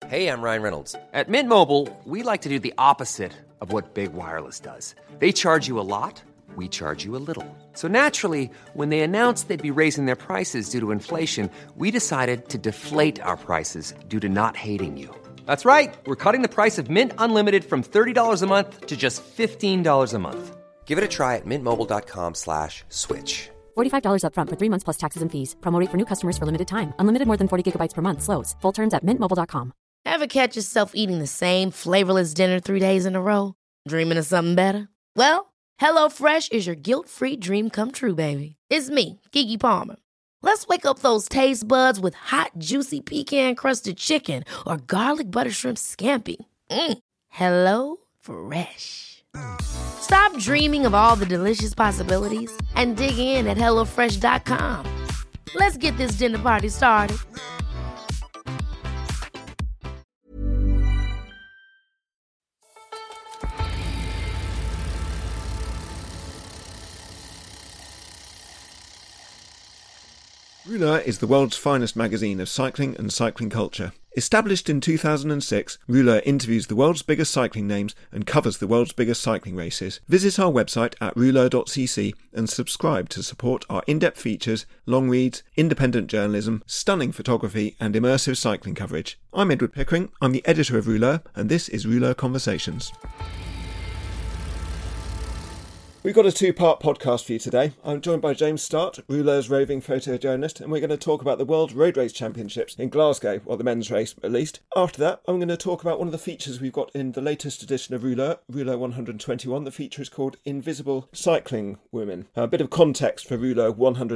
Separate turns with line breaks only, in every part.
Hey, I'm Ryan Reynolds. At Mint Mobile, we like to do the opposite of what Big Wireless does. They charge you a lot, we charge you a little. So naturally, when they announced they'd be raising their prices due to inflation, we decided to deflate our prices due to not hating you. That's right. We're cutting the price of Mint Unlimited from $30 a month to just $15 a month. Give it a try at mintmobile.com/switch.
$45 up front for 3 months plus taxes and fees. Promo rate for new customers for limited time. Unlimited more than 40 gigabytes per month. Slows full terms at mintmobile.com.
Ever catch yourself eating the same flavorless dinner 3 days in a row? Dreaming of something better? Well, HelloFresh is your guilt-free dream come true, baby. It's me, Keke Palmer. Let's wake up those taste buds with hot, juicy pecan-crusted chicken or garlic butter shrimp scampi. Hello Fresh. Stop dreaming of all the delicious possibilities and dig in at HelloFresh.com. Let's get this dinner party started.
Rouleur is the world's finest magazine of cycling and cycling culture. Established in 2006, Rouleur interviews the world's biggest cycling names and covers the world's biggest cycling races. Visit our website at rouleur.cc and subscribe to support our in-depth features, long reads, independent journalism, stunning photography and immersive cycling coverage. I'm Edward Pickering, I'm the editor of Rouleur, and this is Rouleur Conversations. We've got a two-part podcast for you today. I'm joined by James Start, Rouleur's roving photojournalist, and we're going to talk about the World Road Race Championships in Glasgow, or the men's race at least. After that, I'm going to talk about one of the features we've got in the latest edition of Rouleur, Rouleur 121. The feature is called Invisible Cycling Women. A bit of context for Rouleur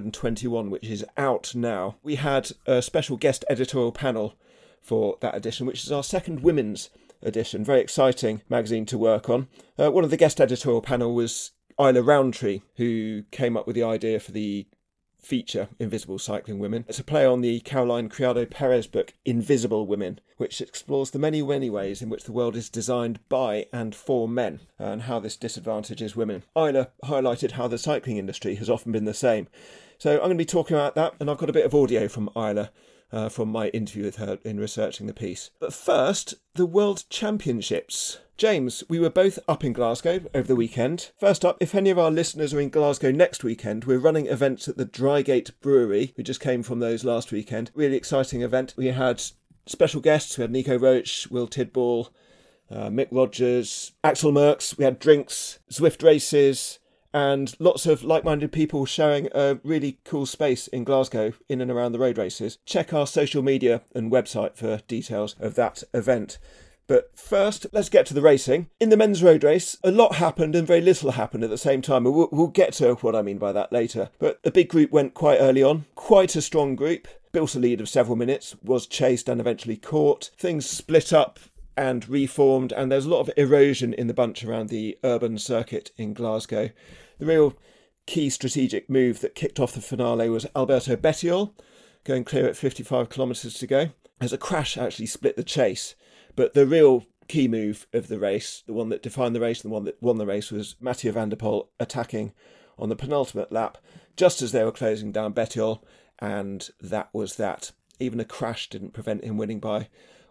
121, which is out now. We had a special guest editorial panel for that edition, which is our second women's edition. Very exciting magazine to work on. One of the guest editorial panel was Isla Roundtree, who came up with the idea for the feature Invisible Cycling Women. It's a play on the Caroline Criado Perez book Invisible Women, which explores the many, many ways in which the world is designed by and for men, and how this disadvantages women. Isla highlighted how the cycling industry has often been the same. So I'm going to be talking about that, and I've got a bit of audio from Isla from my interview with her in researching the piece. But first, the World Championships. James, we were both up in Glasgow over the weekend. First up, if any of our listeners are in Glasgow next weekend, we're running events at the Drygate Brewery. We just came from those last weekend. Really exciting event. We had special guests. We had Nico Roach, Will Tidball, Mick Rogers, Axel Merckx. We had drinks, Zwift races, and lots of like-minded people sharing a really cool space in Glasgow in and around the road races. Check our social media and website for details of that event. But first, let's get to the racing. In the men's road race, a lot happened and very little happened at the same time. We'll get to what I mean by that later. But a big group went quite early on. Quite a strong group. Built a lead of several minutes, was chased and eventually caught. Things split up and reformed, and there's a lot of erosion in the bunch around the urban circuit in Glasgow. The real key strategic move that kicked off the finale was Alberto Bettiol, going clear at 55 kilometres to go, as a crash actually split the chase. But the real key move of the race, the one that defined the race, the one that won the race, was Mathieu van der Poel attacking on the penultimate lap, just as they were closing down Bettiol, and that was that. Even a crash didn't prevent him winning by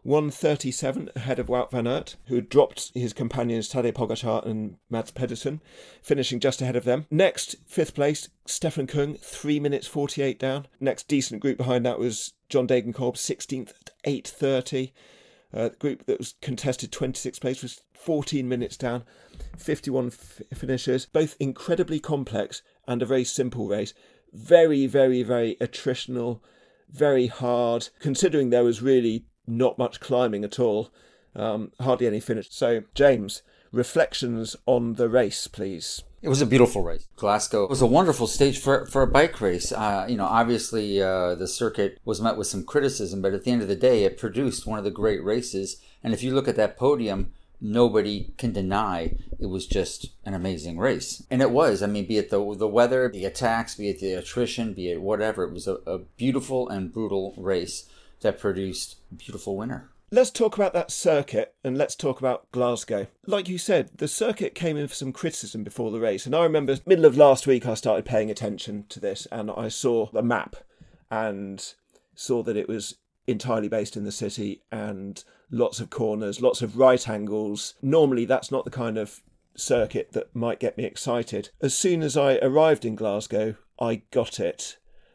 1:37 ahead of Wout van Aert, who had dropped his companions Tadej Pogačar and Mads Pedersen, finishing just ahead of them. Next, fifth place, Stefan Kung, 3 minutes 48 down. Next decent group behind that was John Degenkolb, 16th at 8:30. The group that was contested 26th place was 14 minutes down, 51 finishers, both incredibly complex and a very simple race. Very, very, very attritional, very hard, considering there was really not much climbing at all, hardly any finish. So, James, reflections on the race, please.
It was a beautiful race. Glasgow was a wonderful stage for a bike race. Obviously the circuit was met with some criticism, but at the end of the day, it produced one of the great races. And if you look at that podium, nobody can deny it was just an amazing race. And it was. I mean, be it the weather, the attacks, be it the attrition, be it whatever. It was a beautiful and brutal race that produced a beautiful winner.
Let's talk about that circuit and let's talk about Glasgow. Like you said, the circuit came in for some criticism before the race. And I remember middle of last week, I started paying attention to this and I saw the map and saw that it was entirely based in the city and lots of corners, lots of right angles. Normally, that's not the kind of circuit that might get me excited. As soon as I arrived in Glasgow, I got it.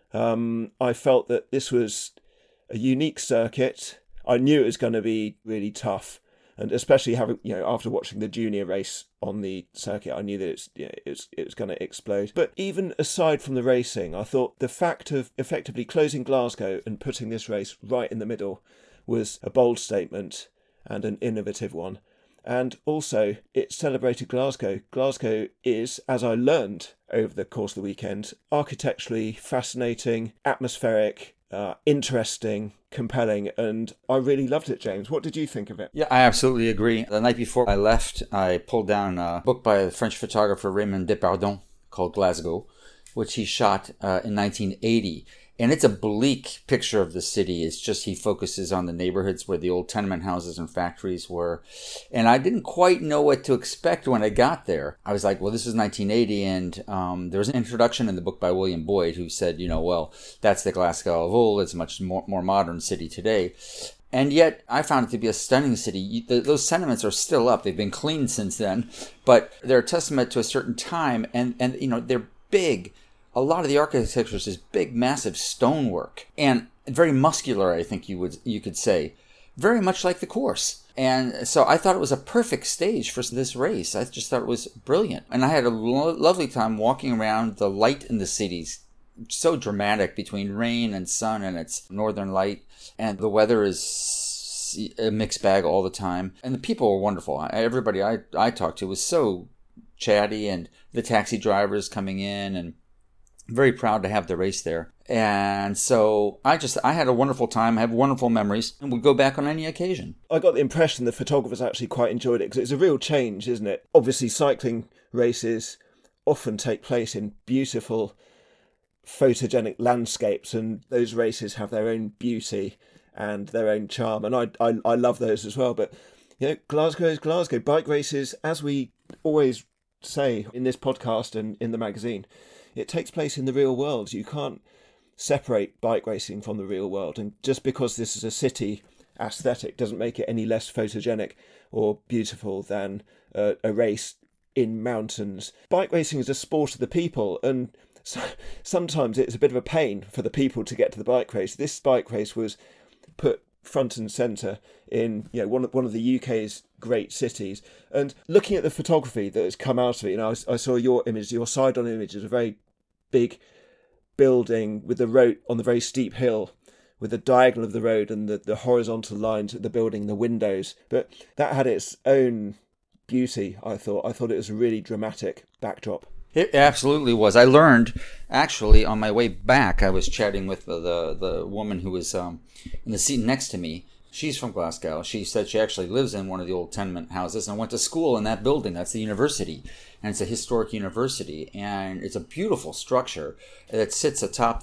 I felt that this was a unique circuit. I knew it was going to be really tough, and especially having, after watching the junior race on the circuit, I knew that it was going to explode. But even aside from the racing, I thought the fact of effectively closing Glasgow and putting this race right in the middle was a bold statement and an innovative one. And also, it celebrated Glasgow. Glasgow is, as I learned over the course of the weekend, architecturally fascinating, atmospheric, interesting, compelling, and I really loved it, James. What did you think of it?
Yeah, I absolutely agree. The night before I left, I pulled down a book by the French photographer Raymond Depardon called Glasgow, which he shot in 1980. And it's a bleak picture of the city. It's just he focuses on the neighborhoods where the old tenement houses and factories were. And I didn't quite know what to expect when I got there. I was like, well, this is 1980. And there was an introduction in the book by William Boyd who said, well, that's the Glasgow of old. It's a much more modern city today. And yet I found it to be a stunning city. Those sentiments are still up. They've been cleaned since then. But they're a testament to a certain time. And they're big. A lot of the architecture is big, massive stonework and very muscular, I think you could say. Very much like the course. And so I thought it was a perfect stage for this race. I just thought it was brilliant. And I had a lovely time walking around. The light in the city's so dramatic between rain and sun and its northern light. And the weather is a mixed bag all the time. And the people were wonderful. Everybody I talked to was so chatty, and the taxi drivers coming in, and very proud to have the race there. And so I had a wonderful time. I have wonderful memories and would go back on any occasion.
I got the impression the photographers actually quite enjoyed it because it's a real change, isn't it? Obviously, cycling races often take place in beautiful, photogenic landscapes, and those races have their own beauty and their own charm. And I love those as well. But, Glasgow is Glasgow. Bike races, as we always say in this podcast and in the magazine, it takes place in the real world. You can't separate bike racing from the real world. And just because this is a city aesthetic doesn't make it any less photogenic or beautiful than a race in mountains. Bike racing is a sport of the people, and sometimes it's a bit of a pain for the people to get to the bike race. This bike race was put front and centre in one of the UK's great cities. And looking at the photography that has come out of it, I saw your image, your side-on image is a very big building with the road on the very steep hill, with the diagonal of the road and the horizontal lines of the building, the windows. But that had its own beauty, I thought. I thought it was a really dramatic backdrop.
It absolutely was. I learned, actually, on my way back, I was chatting with the woman who was in the seat next to me. She's from Glasgow. She said she actually lives in one of the old tenement houses and went to school in that building. That's the university. And it's a historic university. And it's a beautiful structure that sits atop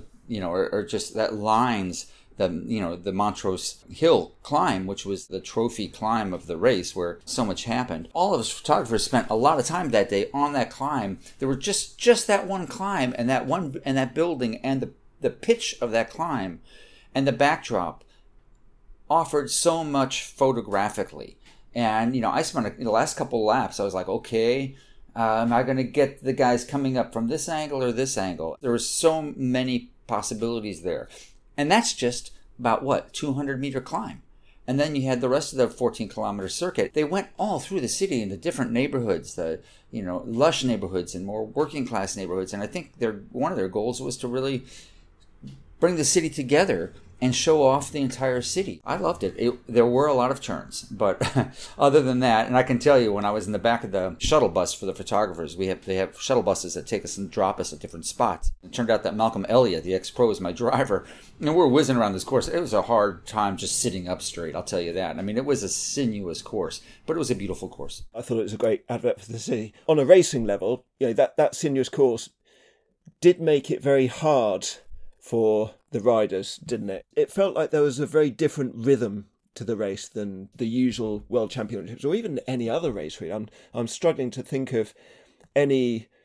just that lines the Montrose Hill climb, which was the trophy climb of the race where so much happened. All of us photographers spent a lot of time that day on that climb. There were just that one climb and that building and the pitch of that climb and the backdrop offered so much photographically. And, I spent the last couple of laps, I was like, okay, am I going to get the guys coming up from this angle or this angle? There were so many possibilities there. And that's just about 200-meter climb. And then you had the rest of the 14-kilometer circuit. They went all through the city into different neighborhoods, lush neighborhoods and more working-class neighborhoods. And I think one of their goals was to really bring the city together and show off the entire city. I loved it. There were a lot of turns, but other than that, and I can tell you when I was in the back of the shuttle bus for the photographers, they have shuttle buses that take us and drop us at different spots. It turned out that Malcolm Elliott, the ex-pro, was my driver, and we're whizzing around this course. It was a hard time just sitting up straight, I'll tell you that. I mean, it was a sinuous course, but it was a beautiful course.
I thought it was a great advert for the city. On a racing level, that sinuous course did make it very hard for the riders, didn't it? It felt like there was a very different rhythm to the race than the usual World Championships or even any other race, really. I'm struggling to think of any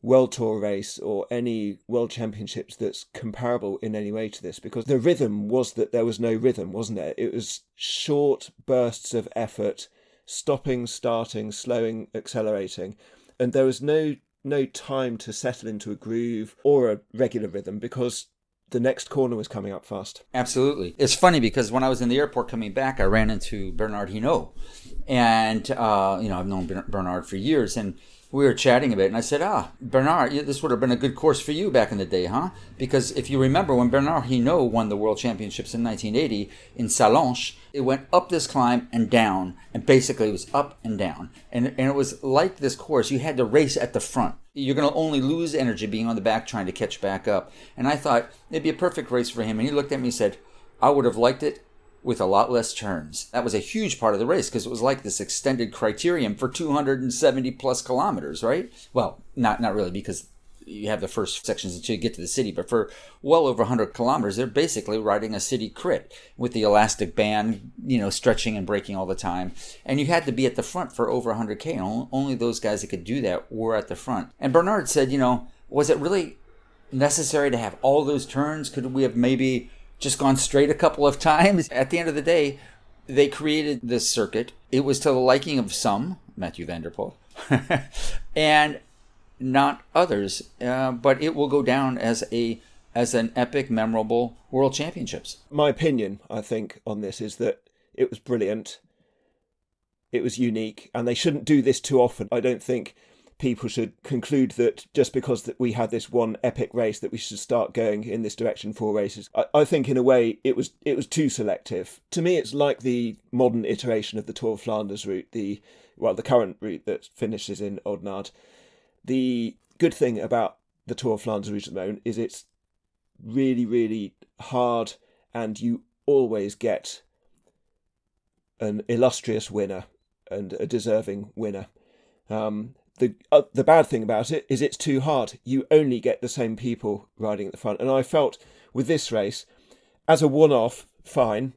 World Tour race or any World Championships that's comparable in any way to this, because the rhythm was that there was no rhythm, wasn't there? It was short bursts of effort, stopping, starting, slowing, accelerating, and there was no time to settle into a groove or a regular rhythm because the next corner was coming up fast.
Absolutely. It's funny because when I was in the airport coming back, I ran into Bernard Hinault. And, I've known Bernard for years, and we were chatting a bit, and I said, Bernard, this would have been a good course for you back in the day, huh? Because if you remember, when Bernard Hinault won the World Championships in 1980 in Sallanches, it went up this climb and down, and basically it was up and down. And it was like this course. You had to race at the front. You're going to only lose energy being on the back trying to catch back up. And I thought it'd be a perfect race for him. And he looked at me and said, I would have liked it with a lot less turns. That was a huge part of the race because it was like this extended criterium for 270 plus kilometers, right? Well, not really, because you have the first sections until you get to the city, but for well over 100 kilometers, they're basically riding a city crit with the elastic band, stretching and braking all the time. And you had to be at the front for over 100K, and only those guys that could do that were at the front. And Bernard said, was it really necessary to have all those turns? Could we have maybe just gone straight a couple of times? At the end of the day, they created this circuit. It was to the liking of some, Mathieu van der Poel, and not others. But it will go down as an epic, memorable World Championships.
My opinion, I think, on this is that it was brilliant. It was unique, and they shouldn't do this too often. I don't think people should conclude that just because that we had this one epic race that we should start going in this direction for races. I think in a way it was too selective. To me, it's like the modern iteration of the Tour of Flanders route, the current route that finishes in Oudenaarde. The good thing about the Tour of Flanders route at the moment is it's really, really hard, and you always get an illustrious winner and a deserving winner. The bad thing about it is it's too hard. You only get the same people riding at the front. And I felt with this race, as a one-off, fine,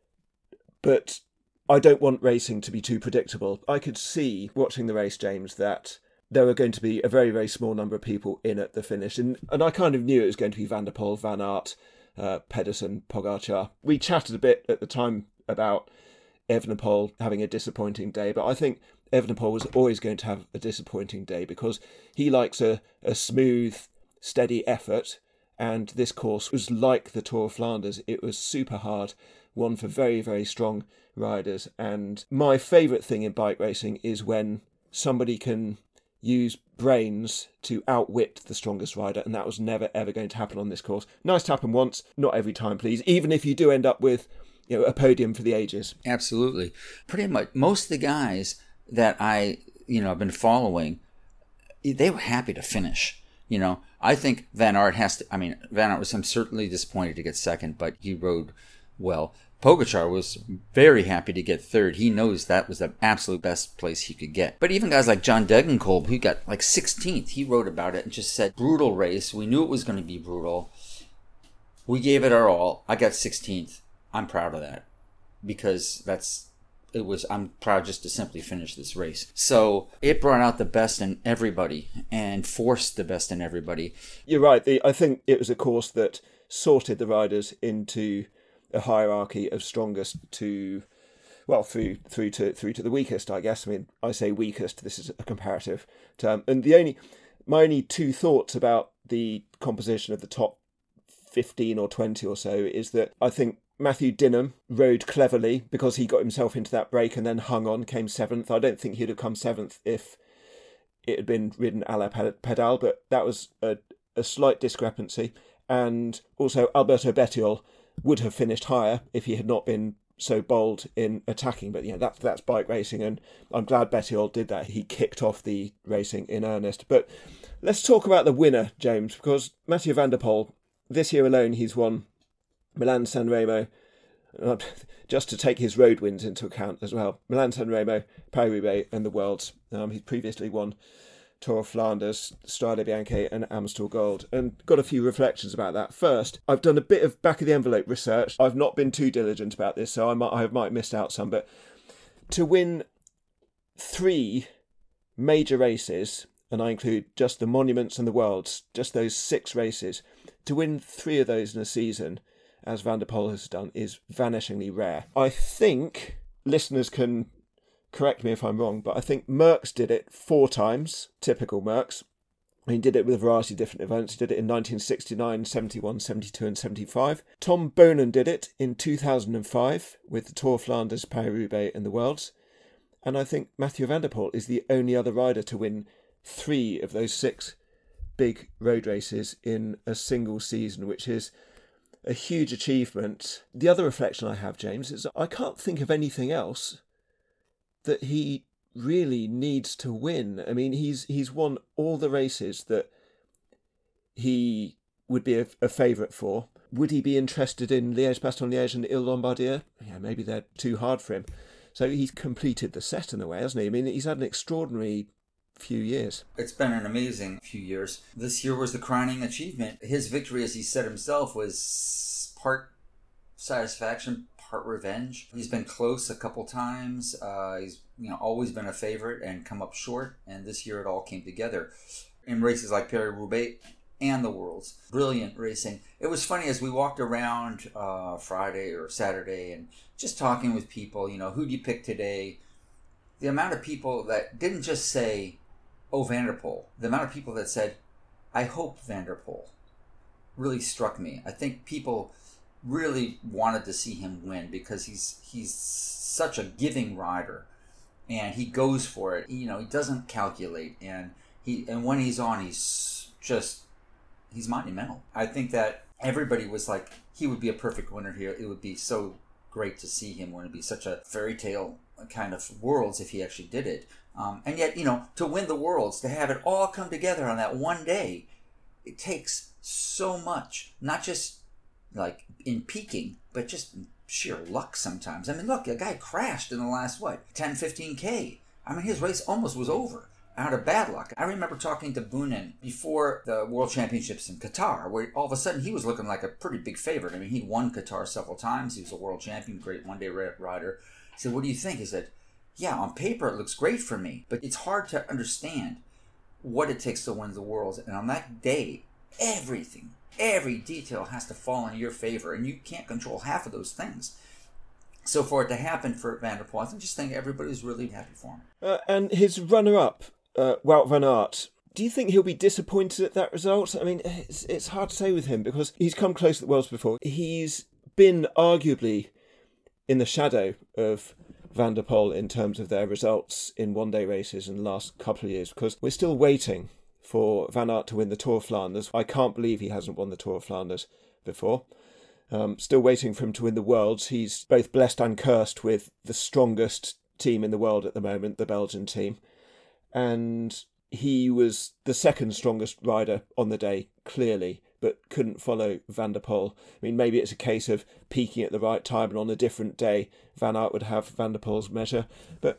but I don't want racing to be too predictable. I could see, watching the race, James, that there were going to be a very, very small number of people in at the finish. And I kind of knew it was going to be Van der Poel, Van Aert, Pedersen, Pogacar. We chatted a bit at the time about Evenepoel having a disappointing day, but I think Evenepoel was always going to have a disappointing day because he likes a smooth, steady effort, and this course was like the Tour of Flanders. It was super hard, one for very, very strong riders. And my favourite thing in bike racing is when somebody can use brains to outwit the strongest rider, and that was never, ever going to happen on this course. Nice to happen once, not every time, please, even if you do end up with a podium for the ages.
Absolutely. Pretty much most of the guys that I've been following, they were happy to finish. I think Van Aert I'm certainly disappointed to get second, but he rode well. Pogacar was very happy to get third. He knows that was the absolute best place he could get. But even guys like John Degenkolb, who got like 16th, he wrote about it and just said, brutal race. We knew it was going to be brutal. We gave it our all. I got 16th. I'm proud of that because I'm proud just to simply finish this race. So it brought out the best in everybody and forced the best in everybody.
You're right. I think it was a course that sorted the riders into a hierarchy of strongest to, through to the weakest, I guess. I mean, I say weakest, this is a comparative term. And my only two thoughts about the composition of the top 15 or 20 or so is that I think Matthew Dinham rode cleverly because he got himself into that break and then hung on, came 7th. I don't think he'd have come 7th if it had been ridden a la pedal, but that was a slight discrepancy. And also Alberto Bettiol would have finished higher if he had not been so bold in attacking. But that's bike racing, and I'm glad Bettiol did that. He kicked off the racing in earnest. But let's talk about the winner, James, because Mathieu van der Poel, this year alone, he's won Milan-San Remo, just to take his road wins into account as well. Milan-San Remo, Paris-Roubaix and the Worlds. He's previously won Tour of Flanders, Strade Bianche and Amstel Gold, and got a few reflections about that. First, I've done a bit of back-of-the-envelope research. I've not been too diligent about this, so I might have missed out some, but to win 3 major races and I include just the Monuments and the Worlds, just those 6 races, to win 3 of those in a season, as Van der Poel has done, is vanishingly rare. I think listeners can correct me if I'm wrong, but I think Merckx did it 4 times, typical Merckx. He did it with a variety of different events. He did it in 1969, 71, 72 and 75. Tom Boonen did it in 2005 with the Tour of Flanders, Paris-Roubaix and the Worlds. And I think Mathieu van der Poel is the only other rider to win 3 of those 6 big road races in a single season, which is a huge achievement. The other reflection I have, James, is I can't think of anything else that he really needs to win. I mean, he's won all the races that he would be a favourite for. Would he be interested in Liège-Bastogne-Liège and Ile-Lombardia? Yeah, maybe they're too hard for him. So he's completed the set in a way, hasn't he? I mean, he's had an extraordinary few years.
It's been an amazing few years. This year was the crowning achievement. His victory, as he said himself, was part satisfaction, part revenge. He's been close a couple times. He's always been a favorite and come up short. And this year it all came together in races like Paris-Roubaix and the Worlds. Brilliant racing. It was funny as we walked around Friday or Saturday and just talking with people, who do you pick today? The amount of people that didn't just say, oh, Van der Poel. The amount of people that said, I hope Van der Poel, really struck me. I think people really wanted to see him win because he's such a giving rider and he goes for it. He doesn't calculate and when he's on, he's monumental. I think that everybody was like, he would be a perfect winner here. It would be so great to see him win. It'd be such a fairy tale kind of Worlds if he actually did it. And yet, to win the Worlds, to have it all come together on that one day, it takes so much, not just like in peaking, but just sheer luck sometimes. I mean, look, a guy crashed in the last, 10, 15K. I mean, his race almost was over out of bad luck. I remember talking to Boonen before the World Championships in Qatar, where all of a sudden he was looking like a pretty big favorite. I mean, he'd won Qatar several times. He was a world champion, great one-day rider. I said, what do you think? He said, yeah, on paper it looks great for me, but it's hard to understand what it takes to win the Worlds. And on that day, every detail has to fall in your favor, and you can't control half of those things. So for it to happen for Van der Poel, I just think everybody's really happy for him.
And his runner-up, Wout van Aert, do you think he'll be disappointed at that result? I mean, it's hard to say with him because he's come close to the Worlds before. He's been arguably in the shadow of Van der Poel in terms of their results in one-day races in the last couple of years because we're still waiting for Van Aert to win the Tour of Flanders. I can't believe he hasn't won the Tour of Flanders before. Still waiting for him to win the Worlds. He's both blessed and cursed with the strongest team in the world at the moment, the Belgian team. And he was the second strongest rider on the day, clearly, but couldn't follow Van der Poel. I mean, maybe it's a case of peaking at the right time and on a different day Van Aert would have Van der Poel's measure. But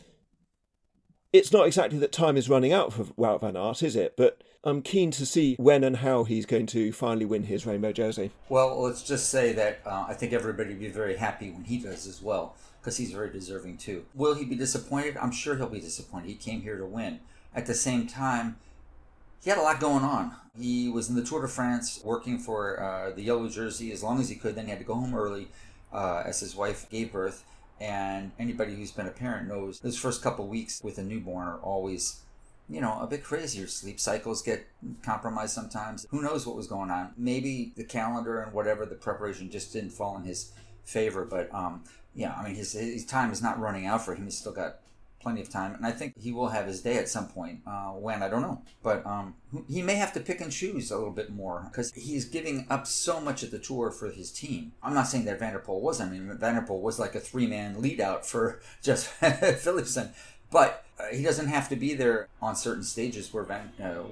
it's not exactly that time is running out for Wout van Aert, is it? But I'm keen to see when and how he's going to finally win his rainbow jersey.
Well, let's just say that I think everybody will be very happy when he does as well, because he's very deserving too. Will he be disappointed? I'm sure he'll be disappointed. He came here to win. At the same time, he had a lot going on. He was in the Tour de France working for the yellow jersey as long as he could. Then he had to go home early as his wife gave birth. And anybody who's been a parent knows those first couple of weeks with a newborn are always, a bit crazy. Your sleep cycles get compromised sometimes. Who knows what was going on? Maybe the calendar and whatever, the preparation just didn't fall in his favor. But, his time is not running out for him. He's still got plenty of time. And I think he will have his day at some point. When, I don't know. But he may have to pick and choose a little bit more because he's giving up so much at the Tour for his team. I'm not saying that Van der Poel wasn't. I mean, Van der Poel was like a 3-man lead out for just Philipsen. But he doesn't have to be there on certain stages where Van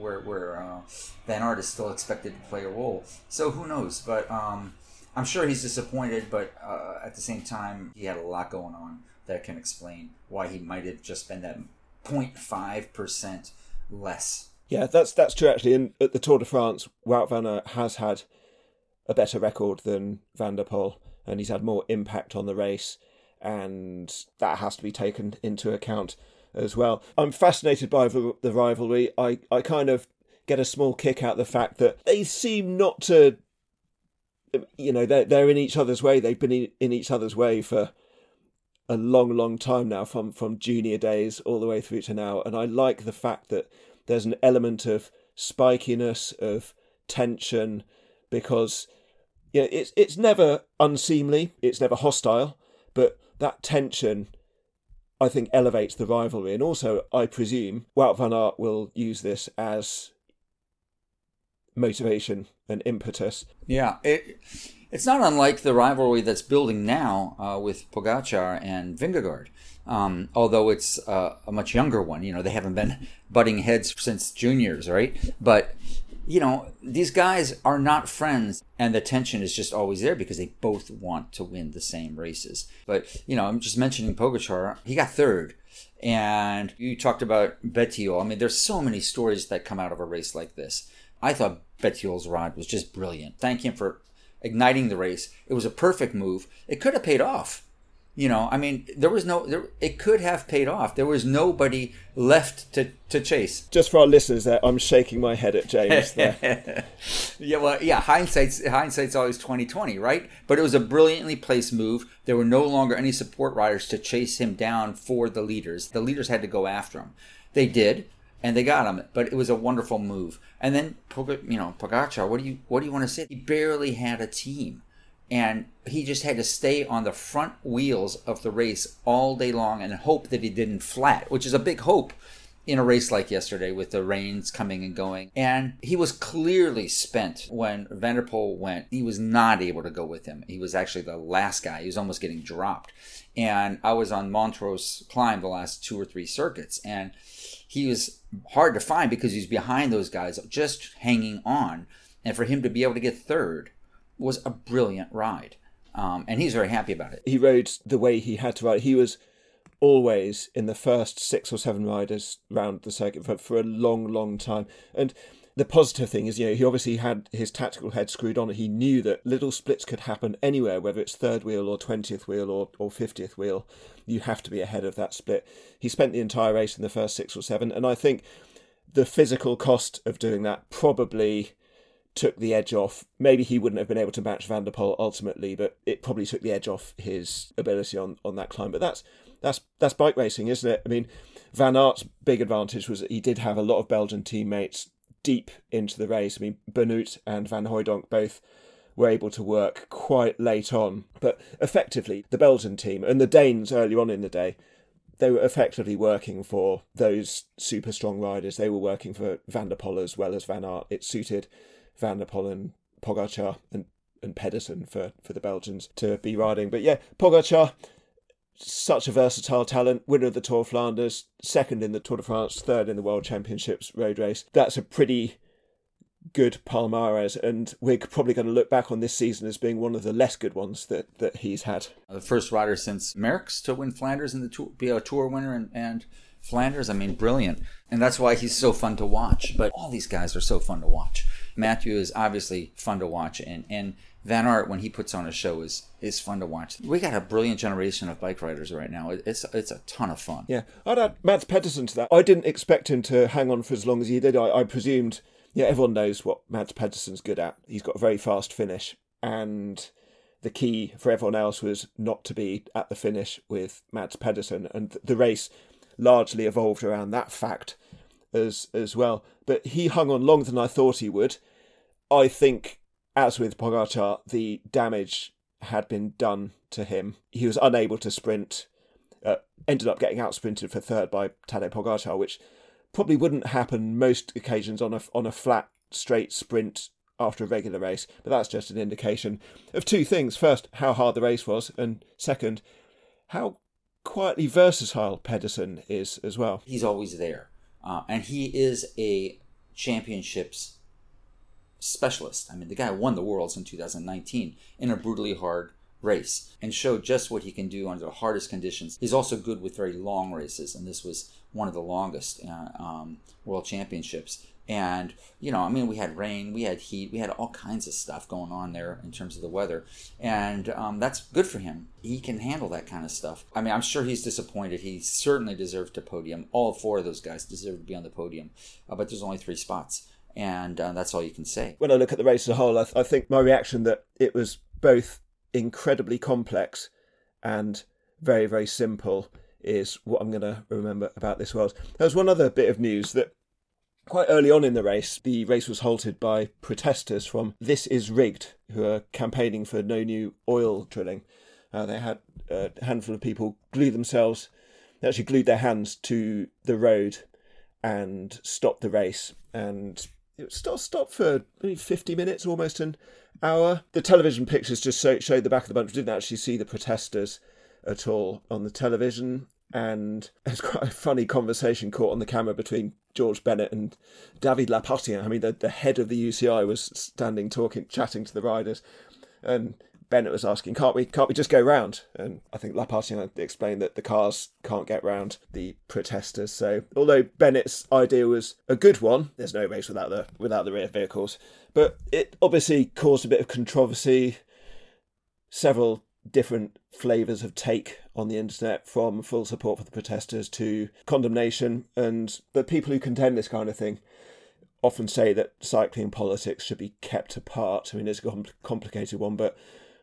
Aert is still expected to play a role. So who knows? But I'm sure he's disappointed. But at the same time, he had a lot going on that can explain why he might have just been that 0.5% less.
Yeah, that's true actually. And at the Tour de France, Wout van Aert has had a better record than Van der Poel, and he's had more impact on the race, and that has to be taken into account. as well. I'm fascinated by the rivalry. I kind of get a small kick out of the fact that they seem not to, they're in each other's way. They've been in each other's way for a long, long time now, from junior days all the way through to now. And I like the fact that there's an element of spikiness, of tension, because it's never unseemly, it's never hostile, but that tension, I think, elevates the rivalry. And also, I presume Wout van Aert will use this as motivation and impetus.
Yeah, it's not unlike the rivalry that's building now with Pogačar and Vingegaard, although it's a much younger one. They haven't been butting heads since juniors, right? But, these guys are not friends, and the tension is just always there because they both want to win the same races. But, I'm just mentioning Pogačar. He got third. And you talked about Bettiol. I mean, there's so many stories that come out of a race like this. I thought Bettiol's ride was just brilliant. Thank him for igniting the race. It was a perfect move. It could have paid off. It could have paid off. There was nobody left to chase.
Just for our listeners there, I'm shaking my head at James there.
Hindsight's always 20/20, right? But it was a brilliantly placed move. There were no longer any support riders to chase him down for the leaders. The leaders had to go after him. They did, and they got him. But it was a wonderful move. And then Pogačar, what do you want to say? He barely had a team. And he just had to stay on the front wheels of the race all day long and hope that he didn't flat, which is a big hope in a race like yesterday with the rains coming and going. And he was clearly spent when Van der Poel went. He was not able to go with him. He was actually the last guy. He was almost getting dropped. And I was on Montrose Climb the last 2 or 3 circuits, and he was hard to find because he's behind those guys just hanging on. And for him to be able to get third was a brilliant ride. And he's very happy about it.
He rode the way he had to ride. He was always in the first 6 or 7 riders round the circuit for a long, long time. And the positive thing is, he obviously had his tactical head screwed on. He knew that little splits could happen anywhere, whether it's third wheel or 20th wheel or 50th wheel. You have to be ahead of that split. He spent the entire race in the first 6 or 7. And I think the physical cost of doing that probably took the edge off. Maybe he wouldn't have been able to match Van der Poel ultimately, but it probably took the edge off his ability on that climb. But that's bike racing, isn't it? I mean, Van Aert's big advantage was that he did have a lot of Belgian teammates deep into the race. I mean, Benoot and Van Hooijdonk both were able to work quite late on. But effectively, the Belgian team and the Danes earlier on in the day, they were effectively working for those super strong riders. They were working for Van der Poel as well as Van Aert. It suited Van der Poel and Pogačar and Pedersen for the Belgians to be riding. But yeah, Pogačar, such a versatile talent, winner of the Tour of Flanders, second in the Tour de France, third in the World Championships road race. That's a pretty good palmarès, and we're probably going to look back on this season as being one of the less good ones that he's had.
The first rider since Merckx to win Flanders in the Tour, be a Tour winner and Flanders. I mean, brilliant. And that's why he's so fun to watch. But all these guys are so fun to watch. Matthew is obviously fun to watch, and Van Aert, when he puts on a show, is fun to watch. We got a brilliant generation of bike riders right now. It's a ton of fun.
Yeah, I'd add Mads Pedersen to that. I didn't expect him to hang on for as long as he did. I presumed, everyone knows what Mads Pedersen's good at. He's got a very fast finish, and the key for everyone else was not to be at the finish with Mads Pedersen, and the race largely evolved around that fact as well. But he hung on longer than I thought he would. I think, as with Pogačar, the damage had been done to him. He was unable to sprint, ended up getting out-sprinted for third by Tadej Pogačar, which probably wouldn't happen most occasions on a flat, straight sprint after a regular race. But that's just an indication of 2 things. First, how hard the race was, and second, how quietly versatile Pedersen is as well.
He's always there. And he is a championships specialist. I mean, the guy won the Worlds in 2019 in a brutally hard race and showed just what he can do under the hardest conditions. He's also good with very long races, and this was one of the longest World Championships. And, you know, I mean, we had rain, we had heat, we had all kinds of stuff going on there in terms of the weather. And that's good for him. He can handle that kind of stuff. I mean, I'm sure he's disappointed. He certainly deserved a podium. All 4 of those guys deserve to be on the podium. But there's only 3 spots. And that's all you can say.
When I look at the race as a whole, I think my reaction that it was both incredibly complex and very, very simple is what I'm going to remember about this World. There's one other bit of news that quite early on in the race was halted by protesters from This Is Rigged, who are campaigning for no new oil drilling. They had a handful of people they actually glued their hands to the road and stopped the race. And it stopped for maybe 50 minutes, almost an hour. The television pictures just showed the back of the bunch. We didn't actually see the protesters at all on the television. And there's quite a funny conversation caught on the camera between George Bennett and David Lappartient. I mean, the head of the UCI was standing chatting to the riders, and Bennett was asking, can't we just go round? And I think Lappartient explained that the cars can't get round the protesters. So although Bennett's idea was a good one, there's no race without the rear vehicles. But it obviously caused a bit of controversy. Several different flavours of take on the internet, from full support for the protesters to condemnation. And the people who contend this kind of thing often say that cycling and politics should be kept apart. I mean, it's a complicated one, but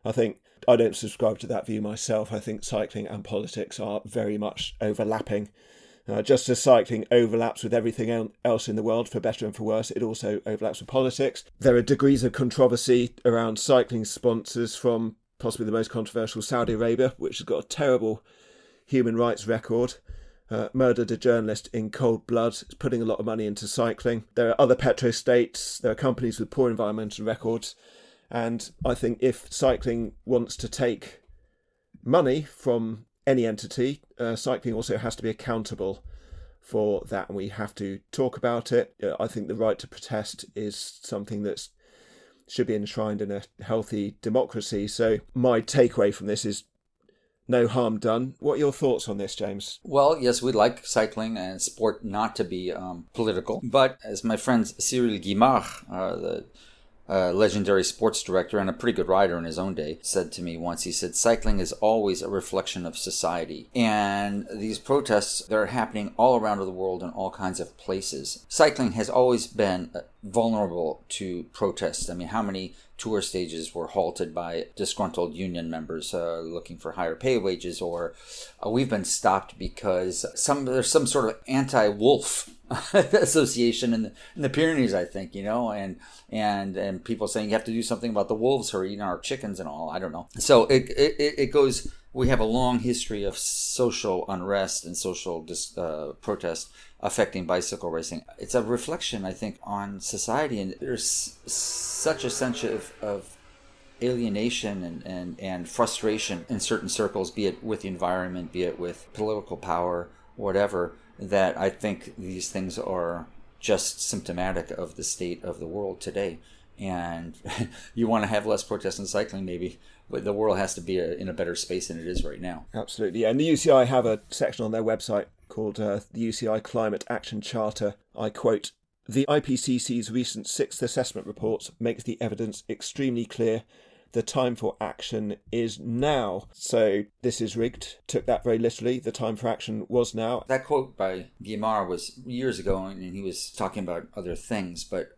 I don't subscribe to that view myself. I think cycling and politics are very much overlapping. Just as cycling overlaps with everything else in the world, for better and for worse, it also overlaps with politics. There are degrees of controversy around cycling sponsors, from possibly the most controversial, Saudi Arabia, which has got a terrible human rights record, murdered a journalist in cold blood, is putting a lot of money into cycling. There are other petrostates, there are companies with poor environmental records, and I think if cycling wants to take money from any entity, cycling also has to be accountable for that, and we have to talk about it. I think the right to protest is something that's should be enshrined in a healthy democracy. So my takeaway from this is no harm done. What are your thoughts on this, James?
Well, yes, we'd like cycling and sport not to be political. But as my friend Cyril Guimard, the legendary sports director and a pretty good rider in his own day, said to me once, he said, cycling is always a reflection of society. And these protests, they're happening all around the world in all kinds of places. Cycling has always been vulnerable to protests. I mean, how many tour stages were halted by disgruntled union members looking for higher pay wages, or we've been stopped because there's some sort of anti-wolf association in the Pyrenees, I think, you know, and people saying you have to do something about the wolves who are eating our chickens and all. I don't know. So it goes. We have a long history of social unrest and social protest affecting bicycle racing. It's a reflection, I think, on society, and there's such a sense of alienation and frustration in certain circles, be it with the environment, be it with political power, whatever, that I think these things are just symptomatic of the state of the world today. And you want to have less protests in cycling, maybe, but the world has to be in a better space than it is right now. Absolutely.
And the UCI have a section on their website called the UCI Climate Action Charter. I quote, "The IPCC's recent 6th assessment report makes the evidence extremely clear. The time for action is now." So This Is Rigged took that very literally. The time for action was now.
That quote by Guimard was years ago, and he was talking about other things, but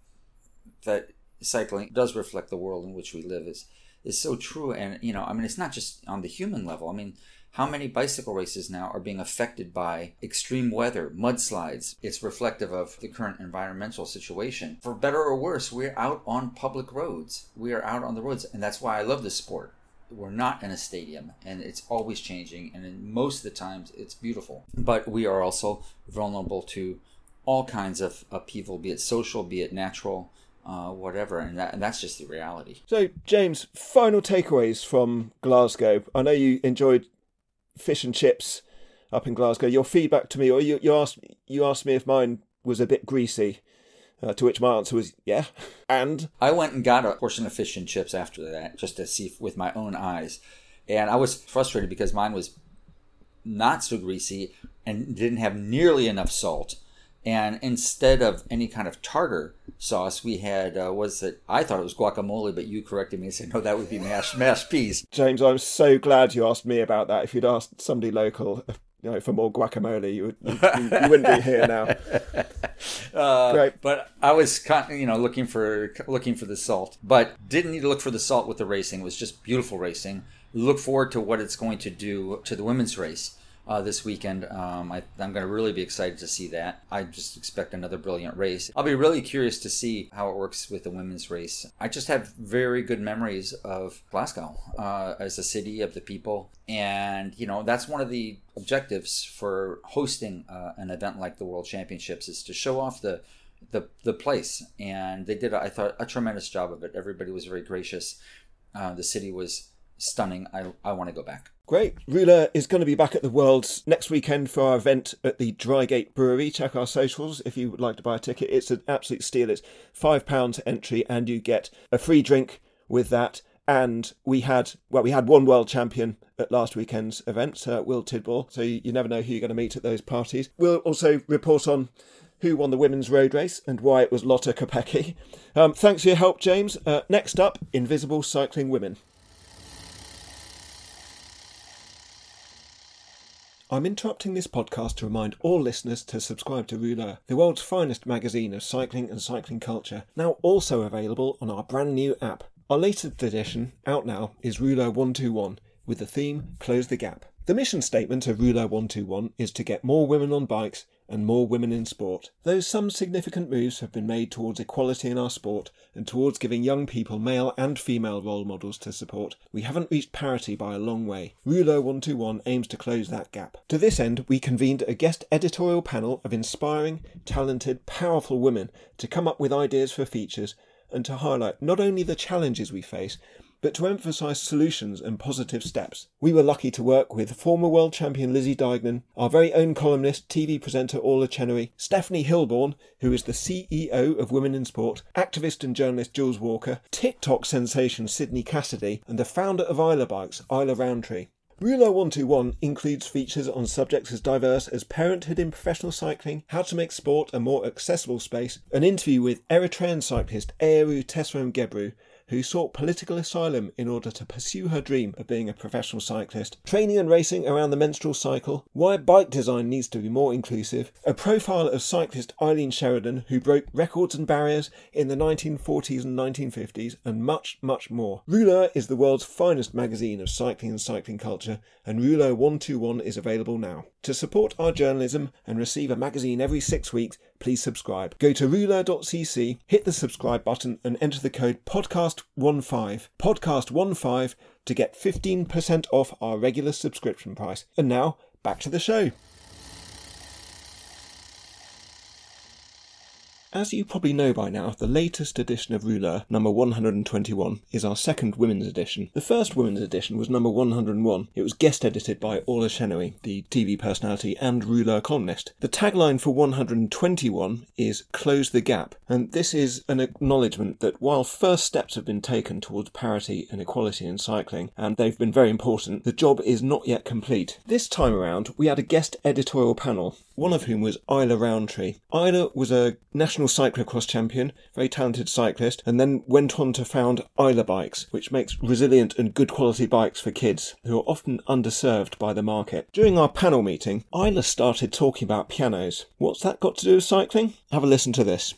that cycling does reflect the world in which we live is so true. And, you know, I mean, it's not just on the human level. I mean, how many bicycle races now are being affected by extreme weather, mudslides? It's reflective of the current environmental situation. For better or worse, we're out on public roads. We are out on the roads. And that's why I love this sport. We're not in a stadium, and it's always changing. And in most of the times, it's beautiful. But we are also vulnerable to all kinds of upheaval, be it social, be it natural, whatever, and that's just the reality.
So, James, final takeaways from Glasgow. I know you enjoyed fish and chips up in Glasgow. Your feedback to me, or you asked me if mine was a bit greasy, to which my answer was yeah. And
I went and got a portion of fish and chips after that, just to see with my own eyes, and I was frustrated because mine was not so greasy and didn't have nearly enough salt. And instead of any kind of tartar sauce, we had, I thought it was guacamole, but you corrected me and said, no, that would be mashed peas.
James, I'm so glad you asked me about that. If you'd asked somebody local, for more guacamole, you wouldn't be here now. Great.
But I was looking for the salt, but didn't need to look for the salt with the racing. It was just beautiful racing. Look forward to what it's going to do to the women's race this weekend. I'm going to really be excited to see that. I just expect another brilliant race. I'll be really curious to see how it works with the women's race. I just have very good memories of Glasgow as a city, of the people. And, that's one of the objectives for hosting an event like the World Championships, is to show off the place. And they did, I thought, a tremendous job of it. Everybody was very gracious. The city was stunning. I want to go back.
Great. Rouleur is going to be back at the Worlds next weekend for our event at the Drygate Brewery. Check our socials if you would like to buy a ticket. It's an absolute steal. It's £5 entry and you get a free drink with that. And we had one world champion at last weekend's event, Will Tidball. So you never know who you're going to meet at those parties. We'll also report on who won the women's road race and why it was Lotta Kopecky. Thanks for your help, James. Next up, Invisible Cycling Women. I'm interrupting this podcast to remind all listeners to subscribe to Rouleur, the world's finest magazine of cycling and cycling culture, now also available on our brand new app. Our latest edition, out now, is Rouleur 121, with the theme Close the Gap. The mission statement of Rouleur 121 is to get more women on bikes and more women in sport. Though some significant moves have been made towards equality in our sport and towards giving young people male and female role models to support, we haven't reached parity by a long way. Rouleur 121 aims to close that gap. To this end, we convened a guest editorial panel of inspiring, talented, powerful women to come up with ideas for features and to highlight not only the challenges we face, but to emphasise solutions and positive steps. We were lucky to work with former world champion Lizzie Deignan, our very own columnist, TV presenter Orla Chenery, Stephanie Hilborn, who is the CEO of Women in Sport, activist and journalist Jules Walker, TikTok sensation Sydney Cassidy, and the founder of Isla Bikes, Isla Roundtree. Rouleur 121 includes features on subjects as diverse as parenthood in professional cycling, how to make sport a more accessible space, an interview with Eritrean cyclist Eyeru Tesfam Gebru, who sought political asylum in order to pursue her dream of being a professional cyclist, training and racing around the menstrual cycle, why bike design needs to be more inclusive, a profile of cyclist Eileen Sheridan, who broke records and barriers in the 1940s and 1950s, and much, much more. Rouleur is the world's finest magazine of cycling and cycling culture, and Rouleur 121 is available now. To support our journalism and receive a magazine every 6 weeks, please subscribe. Go to rouleur.cc, hit the subscribe button and enter the code podcast15, podcast15, to get 15% off our regular subscription price. And now, back to the show. As you probably know by now, the latest edition of Rouleur, number 121, is our second women's edition. The first women's edition was number 101. It was guest edited by Orla Chenery, the TV personality and Rouleur columnist. The tagline for 121 is Close the Gap, and this is an acknowledgement that while first steps have been taken towards parity and equality in cycling, and they've been very important, the job is not yet complete. This time around, we had a guest editorial panel, one of whom was Isla Roundtree. Isla was a national cyclocross champion, very talented cyclist, and then went on to found Isla Bikes, which makes resilient and good quality bikes for kids who are often underserved by the market. During our panel meeting, Isla started talking about pianos. What's that got to do with cycling? Have a listen to this.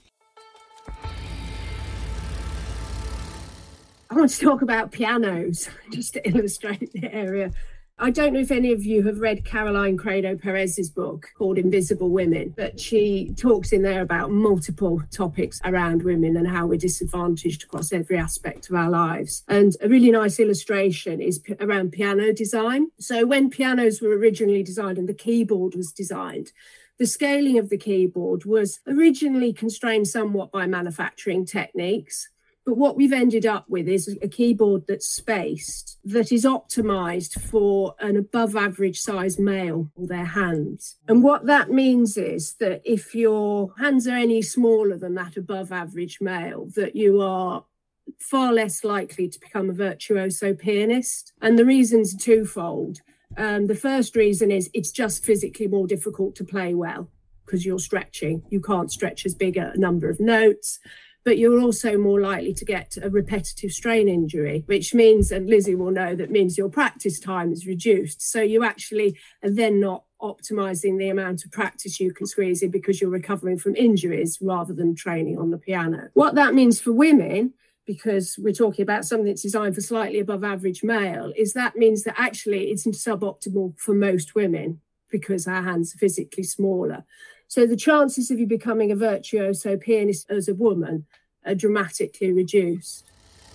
I want to talk about pianos, just to illustrate the area. I don't know if any of you have read Caroline Credo Perez's book called Invisible Women, but she talks in there about multiple topics around women and how we're disadvantaged across every aspect of our lives. And a really nice illustration is around piano design. So when pianos were originally designed and the keyboard was designed, the scaling of the keyboard was originally constrained somewhat by manufacturing techniques. But what we've ended up with is a keyboard that's spaced, that is optimized for an above average size male or their hands. And what that means is that if your hands are any smaller than that above average male, that you are far less likely to become a virtuoso pianist. And the reasons are twofold. The first reason is it's just physically more difficult to play well. because you're stretching. You can't stretch as big a number of notes, but you're also more likely to get a repetitive strain injury, which means, and Lizzie will know, that means your practice time is reduced. So you actually are then not optimizing the amount of practice you can squeeze in because you're recovering from injuries rather than training on the piano. What that means for women, because we're talking about something that's designed for slightly above average male, is that means that actually it's suboptimal for most women because our hands are physically smaller. So the chances of you becoming a virtuoso pianist as a woman are dramatically reduced.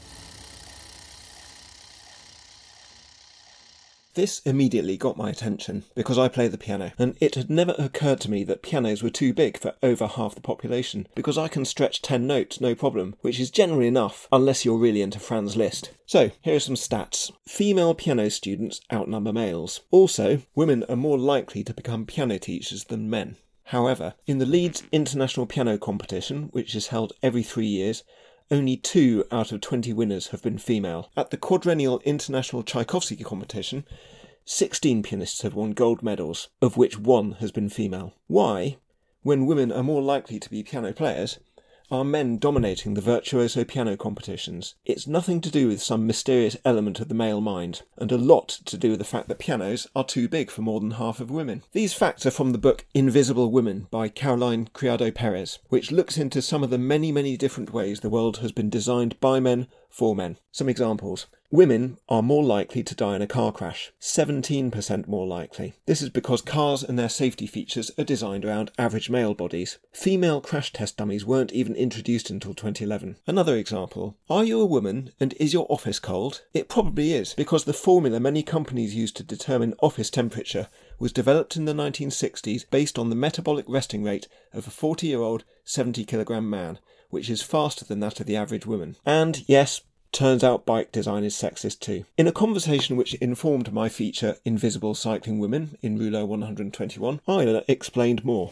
This immediately got my attention because I play the piano, and it had never occurred to me that pianos were too big for over half the population, because I can stretch 10 notes no problem, which is generally enough unless you're really into Franz Liszt. So, here are some stats. Female piano students outnumber males. Also, women are more likely to become piano teachers than men. However, in the Leeds International Piano Competition, which is held every 3 years, only 2 out of 20 winners have been female. At the Quadrennial International Tchaikovsky Competition, 16 pianists have won gold medals, of which 1 has been female. Why, when women are more likely to be piano players, are men dominating the virtuoso piano competitions? It's nothing to do with some mysterious element of the male mind, and a lot to do with the fact that pianos are too big for more than half of women. These facts are from the book Invisible Women by Caroline Criado Perez, which looks into some of the many, many different ways the world has been designed by men for men. Some examples. Women are more likely to die in a car crash, 17% more likely. This is because cars and their safety features are designed around average male bodies. Female crash test dummies weren't even introduced until 2011. Another example. Are you a woman and is your office cold? It probably is, because the formula many companies use to determine office temperature was developed in the 1960s based on the metabolic resting rate of a 40-year-old 70-kilogram man, which is faster than that of the average woman. And yes, turns out bike design is sexist too. In a conversation which informed my feature Invisible Cycling Women in Rouleau 121, Isla explained more.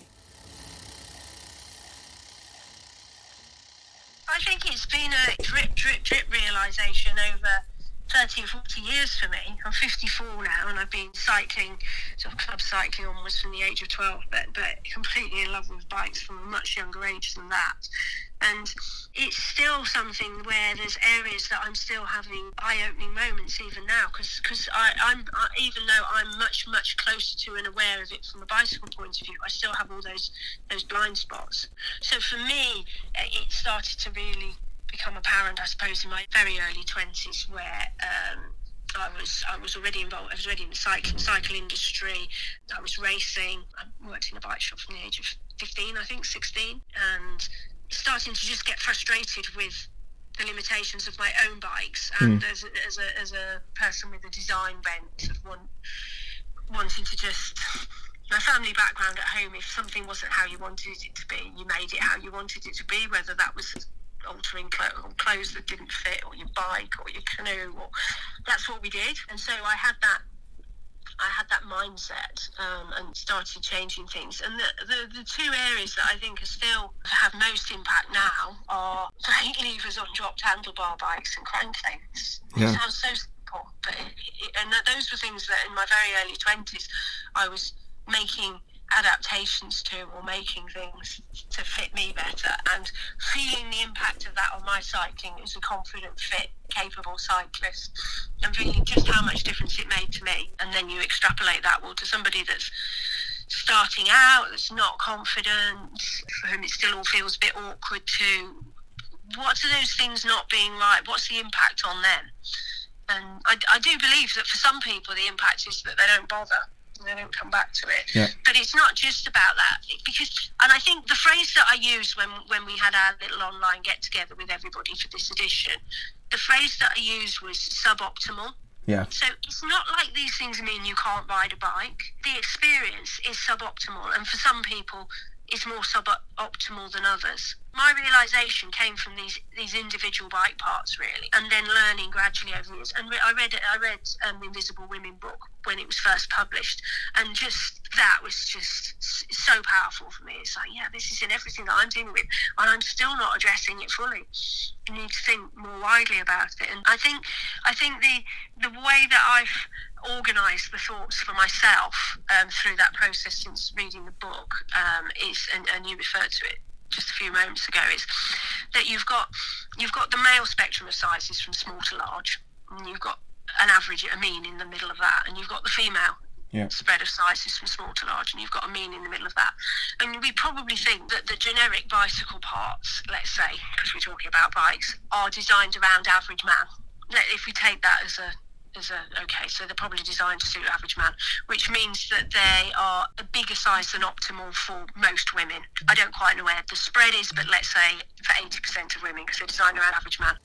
I think it's been a drip realisation over 30 or 40 years for me. I'm 54 now and I've been cycling, sort of club cycling almost from the age of 12, but completely in love with bikes from a much younger age than that. And it's still something where there's areas that I'm still having eye-opening moments even now, because I'm even though I'm much closer to and aware of it from a bicycle point of view, I still have all those blind spots. So for me, it started to really become apparent, I suppose, in my very early 20s, where I was already involved. I was already in the cycle industry. I was racing. I worked in a bike shop from the age of 15, I think 16, and starting to just get frustrated with the limitations of my own bikes, and as a person with a design bent, of wanting to just, my family background at home, if something wasn't how you wanted it to be, you made it how you wanted it to be, whether that was altering clothes that didn't fit, or your bike, or your canoe, or that's what we did. And so I had that mindset, and started changing things. And the two areas that I think still have most impact now are brake levers on dropped handlebar bikes and crank lengths.
Yeah.
It sounds so simple, but those were things that in my very early 20s I was making adaptations to, or making things to fit me better, and feeling the impact of that on my cycling as a confident, fit, capable cyclist, and feeling just how much difference it made to me. And then you extrapolate that to somebody that's starting out, that's not confident, for whom it still all feels a bit awkward too. What are those things not being right? What's the impact on them? And I do believe that for some people the impact is that they don't bother. They don't come back to it. Yeah. But it's not just about that, and I think the phrase that I used when we had our little online get together with everybody for this edition, the phrase that I used was suboptimal.
Yeah.
So it's not like these things mean you can't ride a bike. The experience is suboptimal, and for some people is more suboptimal than others. My realisation came from these individual bike parts, really, and then learning gradually over years. And I read the Invisible Women book when it was first published, and just that was just so powerful for me. It's like, yeah, this is in everything that I'm dealing with, and I'm still not addressing it fully. You need to think more widely about it. And I think the way that I've organised the thoughts for myself through that process since reading the book is, and you referred to it just a few moments ago, is that you've got the male spectrum of sizes from small to large, and you've got an average, a mean in the middle of that, and you've got the female spread of sizes from small to large, and you've got a mean in the middle of that. And we probably think that the generic bicycle parts, let's say, because we're talking about bikes, are designed around average man. If we take that as a okay, so they're probably designed to suit average man, which means that they are a bigger size than optimal for most women. I don't quite know where the spread is, but let's say for 80% of women, because they're designed around average man.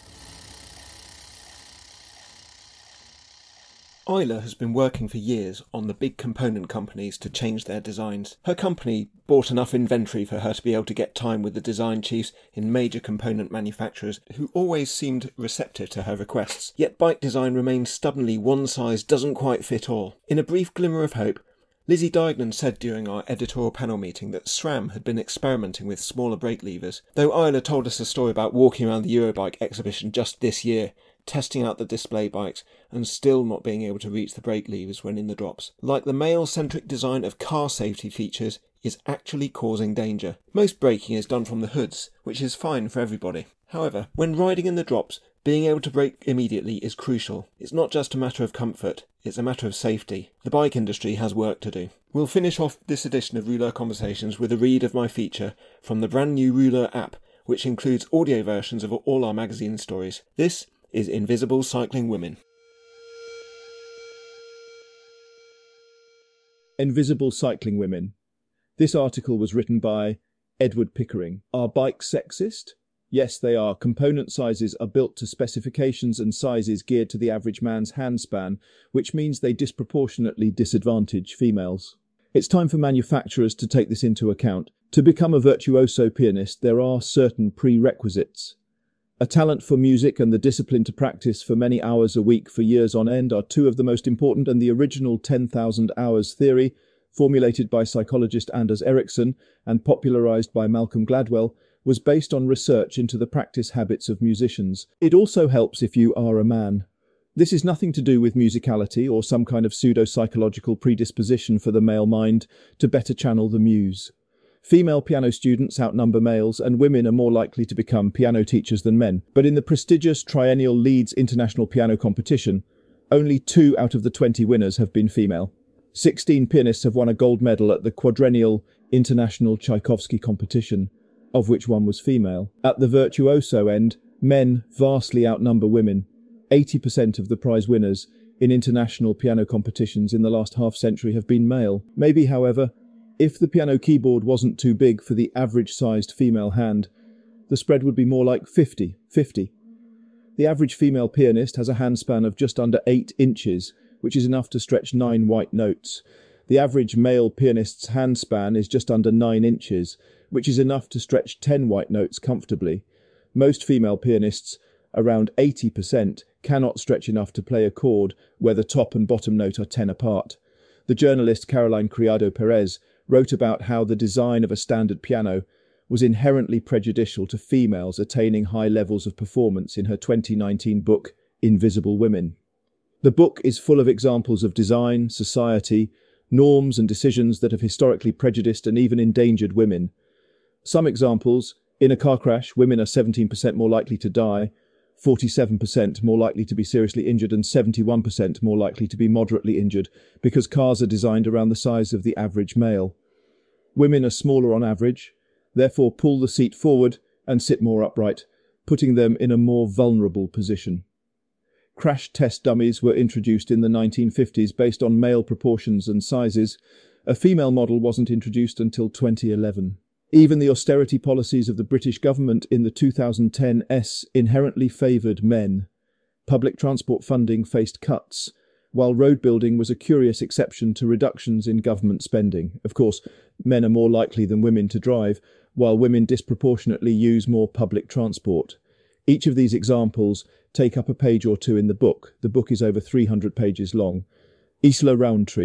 Isla has been working for years on the big component companies to change their designs. Her company bought enough inventory for her to be able to get time with the design chiefs in major component manufacturers who always seemed receptive to her requests. Yet bike design remains stubbornly one size doesn't quite fit all. In a brief glimmer of hope, Lizzie Deignan said during our editorial panel meeting that SRAM had been experimenting with smaller brake levers, though Isla told us a story about walking around the Eurobike exhibition just this year, testing out the display bikes and still not being able to reach the brake levers when in the drops. Like the male-centric design of car safety features is actually causing danger. Most braking is done from the hoods, which is fine for everybody. However, when riding in the drops, being able to brake immediately is crucial. It's not just a matter of comfort, it's a matter of safety. The bike industry has work to do. We'll finish off this edition of Rouleur Conversations with a read of my feature from the brand new Rouleur app, which includes audio versions of all our magazine stories. This is Invisible Cycling Women.
Invisible Cycling Women. This article was written by Edward Pickering. Are bikes sexist? Yes, they are. Component sizes are built to specifications and sizes geared to the average man's handspan, which means they disproportionately disadvantage females. It's time for manufacturers to take this into account. To become a virtuoso pianist, there are certain prerequisites. A talent for music and the discipline to practice for many hours a week for years on end are two of the most important, and the original 10,000 hours theory, formulated by psychologist Anders Ericsson and popularized by Malcolm Gladwell, was based on research into the practice habits of musicians. It also helps if you are a man. This is nothing to do with musicality or some kind of pseudo-psychological predisposition for the male mind to better channel the muse. Female piano students outnumber males, and women are more likely to become piano teachers than men. But in the prestigious triennial Leeds International Piano Competition, only 2 out of the 20 winners have been female. 16 pianists have won a gold medal at the quadrennial International Tchaikovsky Competition, of which one was female. At the virtuoso end, men vastly outnumber women. 80% of the prize winners in international piano competitions in the last half-century have been male. Maybe, however, if the piano keyboard wasn't too big for the average-sized female hand, the spread would be more like 50-50. The average female pianist has a handspan of just under 8 inches, which is enough to stretch 9 white notes. The average male pianist's handspan is just under 9 inches, which is enough to stretch 10 white notes comfortably. Most female pianists, around 80%, cannot stretch enough to play a chord where the top and bottom note are 10 apart. The journalist Caroline Criado Perez wrote about how the design of a standard piano was inherently prejudicial to females attaining high levels of performance in her 2019 book, Invisible Women. The book is full of examples of design, society, norms and decisions that have historically prejudiced and even endangered women. Some examples: in a car crash, women are 17% more likely to die, 47% more likely to be seriously injured, and 71% more likely to be moderately injured, because cars are designed around the size of the average male. Women are smaller on average, therefore pull the seat forward and sit more upright, putting them in a more vulnerable position. Crash test dummies were introduced in the 1950s based on male proportions and sizes. A female model wasn't introduced until 2011. Even the austerity policies of the British government in the 2010s inherently favoured men. Public transport funding faced cuts, while road building was a curious exception to reductions in government spending. Of course, men are more likely than women to drive, while women disproportionately use more public transport. Each of these examples take up a page or two in the book. The book is over 300 pages long. Isla Rowntree,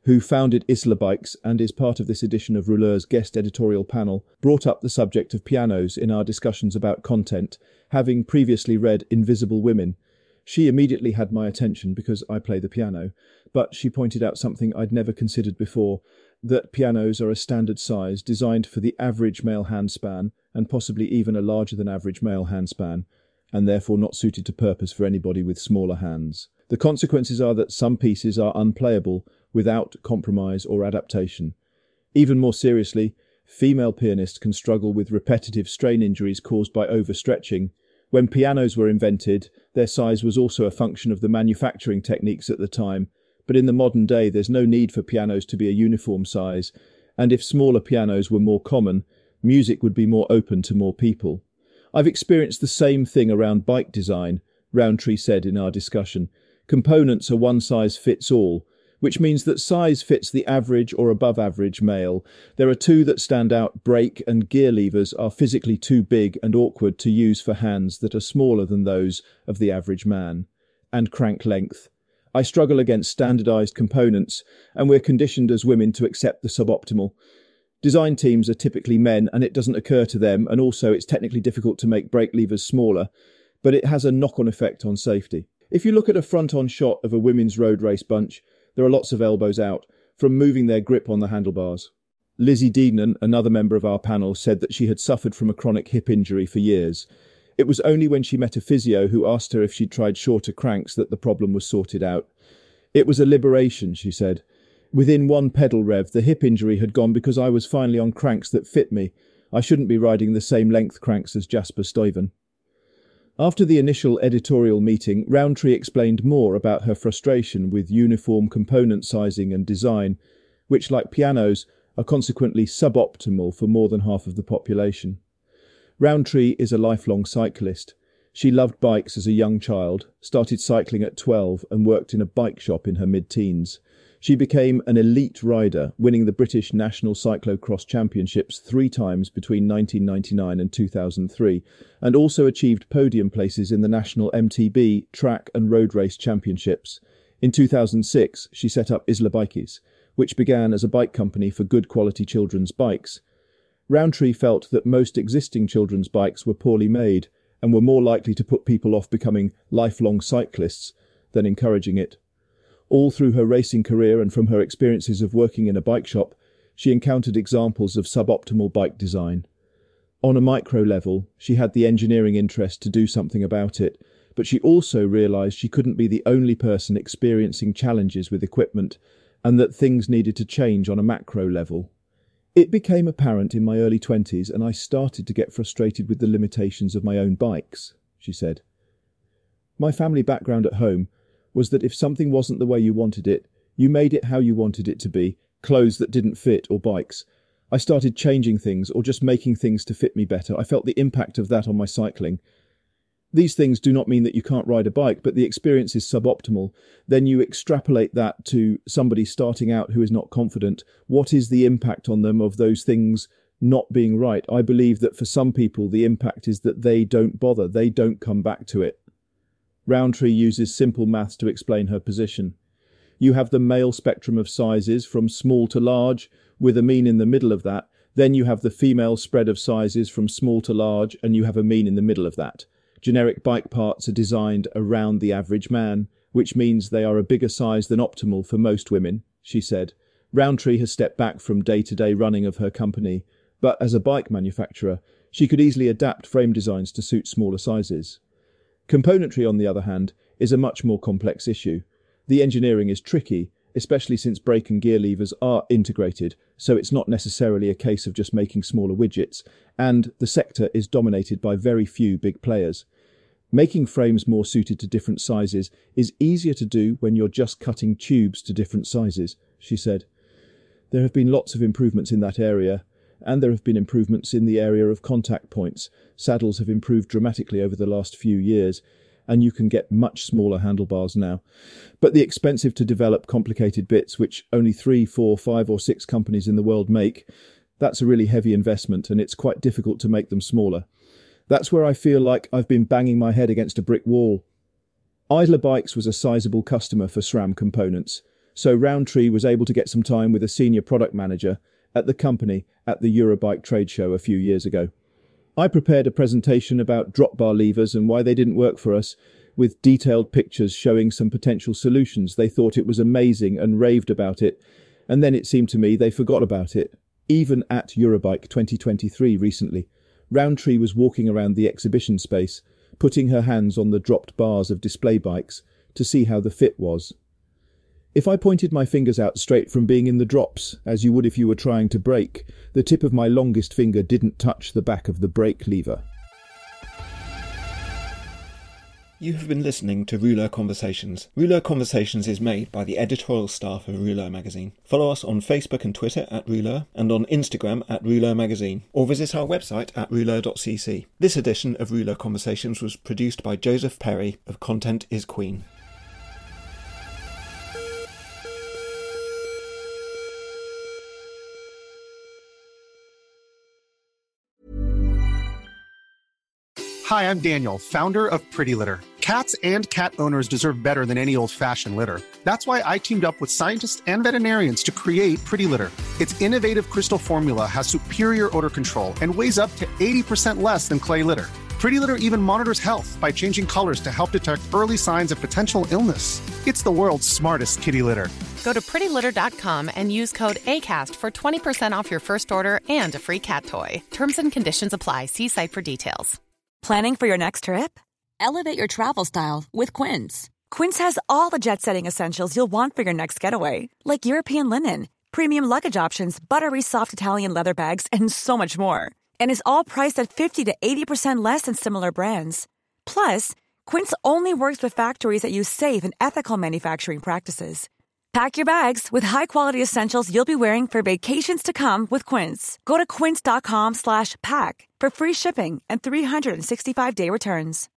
who founded Isla Bikes and is part of this edition of Rouleur's guest editorial panel, brought up the subject of pianos in our discussions about content, having previously read Invisible Women. She immediately had my attention because I play the piano, but she pointed out something I'd never considered before, that pianos are a standard size designed for the average male handspan and possibly even a larger than average male handspan, and therefore not suited to purpose for anybody with smaller hands. The consequences are that some pieces are unplayable without compromise or adaptation. Even more seriously, female pianists can struggle with repetitive strain injuries caused by overstretching. When pianos were invented, their size was also a function of the manufacturing techniques at the time, but in the modern day there's no need for pianos to be a uniform size, and if smaller pianos were more common, music would be more open to more people. I've experienced the same thing around bike design, Rowntree said in our discussion. Components are one size fits all, which means that size fits the average or above average male. There are two that stand out. Brake and gear levers are physically too big and awkward to use for hands that are smaller than those of the average man. And crank length. I struggle against standardized components, and we're conditioned as women to accept the suboptimal. Design teams are typically men, and it doesn't occur to them, and also it's technically difficult to make brake levers smaller, but it has a knock-on effect on safety. If you look at a front-on shot of a women's road race bunch, there are lots of elbows out, from moving their grip on the handlebars. Lizzie Deignan, another member of our panel, said that she had suffered from a chronic hip injury for years. It was only when she met a physio who asked her if she'd tried shorter cranks that the problem was sorted out. It was a liberation, she said. Within one pedal rev, the hip injury had gone because I was finally on cranks that fit me. I shouldn't be riding the same length cranks as Jasper Stuyven. After the initial editorial meeting, Rowntree explained more about her frustration with uniform component sizing and design, which, like pianos, are consequently suboptimal for more than half of the population. Rowntree is a lifelong cyclist. She loved bikes as a young child, started cycling at 12 and worked in a bike shop in her mid-teens. She became an elite rider, winning the British National Cyclocross Championships 3 times between 1999 and 2003, and also achieved podium places in the National MTB Track and Road Race Championships. In 2006, she set up Isla Bikes, which began as a bike company for good quality children's bikes. Rowntree felt that most existing children's bikes were poorly made and were more likely to put people off becoming lifelong cyclists than encouraging it. All through her racing career and from her experiences of working in a bike shop, she encountered examples of suboptimal bike design. On a micro level, she had the engineering interest to do something about it, but she also realised she couldn't be the only person experiencing challenges with equipment, and that things needed to change on a macro level. It became apparent in my early 20s, and I started to get frustrated with the limitations of my own bikes, she said. My family background at home was that if something wasn't the way you wanted it, you made it how you wanted it to be, clothes that didn't fit or bikes. I started changing things or just making things to fit me better. I felt the impact of that on my cycling. These things do not mean that you can't ride a bike, but the experience is suboptimal. Then you extrapolate that to somebody starting out who is not confident. What is the impact on them of those things not being right? I believe that for some people the impact is that they don't bother, they don't come back to it. Rowntree uses simple maths to explain her position. You have the male spectrum of sizes from small to large, with a mean in the middle of that. Then you have the female spread of sizes from small to large, and you have a mean in the middle of that. Generic bike parts are designed around the average man, which means they are a bigger size than optimal for most women, she said. Rowntree has stepped back from day-to-day running of her company, but as a bike manufacturer, she could easily adapt frame designs to suit smaller sizes. Componentry, on the other hand, is a much more complex issue. The engineering is tricky, especially since brake and gear levers are integrated, so it's not necessarily a case of just making smaller widgets, and the sector is dominated by very few big players. Making frames more suited to different sizes is easier to do when you're just cutting tubes to different sizes, she said. There have been lots of improvements in that area, and there have been improvements in the area of contact points. Saddles have improved dramatically over the last few years, and you can get much smaller handlebars now. But the expensive to develop complicated bits, which only 3, 4, 5 or 6 companies in the world make, that's a really heavy investment, and it's quite difficult to make them smaller. That's where I feel like I've been banging my head against a brick wall. Isla Bikes was a sizable customer for SRAM components. so Rowntree was able to get some time with a senior product manager at the company at the Eurobike trade show a few years ago. I prepared a presentation about drop bar levers and why they didn't work for us, with detailed pictures showing some potential solutions. They thought it was amazing and raved about it, and then it seemed to me they forgot about it. Even at Eurobike 2023 recently, Rowntree was walking around the exhibition space, putting her hands on the dropped bars of display bikes to see how the fit was. If I pointed my fingers out straight from being in the drops, as you would if you were trying to brake, the tip of my longest finger didn't touch the back of the brake lever.
You have been listening to Rouleur Conversations. Rouleur Conversations is made by the editorial staff of Rouleur magazine. Follow us on Facebook and Twitter at Rouleur, and on Instagram at Rouleur magazine, or visit our website at rouleur.cc. This edition of Rouleur Conversations was produced by Joseph Perry of Content is Queen.
Hi, I'm Daniel, founder of Pretty Litter. Cats and cat owners deserve better than any old-fashioned litter. That's why I teamed up with scientists and veterinarians to create Pretty Litter. Its innovative crystal formula has superior odor control and weighs up to 80% less than clay litter. Pretty Litter even monitors health by changing colors to help detect early signs of potential illness. It's the world's smartest kitty litter.
Go to prettylitter.com and use code ACAST for 20% off your first order and a free cat toy. Terms and conditions apply. See site for details.
Planning for your next trip? Elevate your travel style with Quince. Quince has all the jet-setting essentials you'll want for your next getaway, like European linen, premium luggage options, buttery soft Italian leather bags, and so much more. And is all priced at 50 to 80% less than similar brands. Plus, Quince only works with factories that use safe and ethical manufacturing practices. Pack your bags with high-quality essentials you'll be wearing for vacations to come with Quince. Go to quince.com/pack for free shipping and 365-day returns.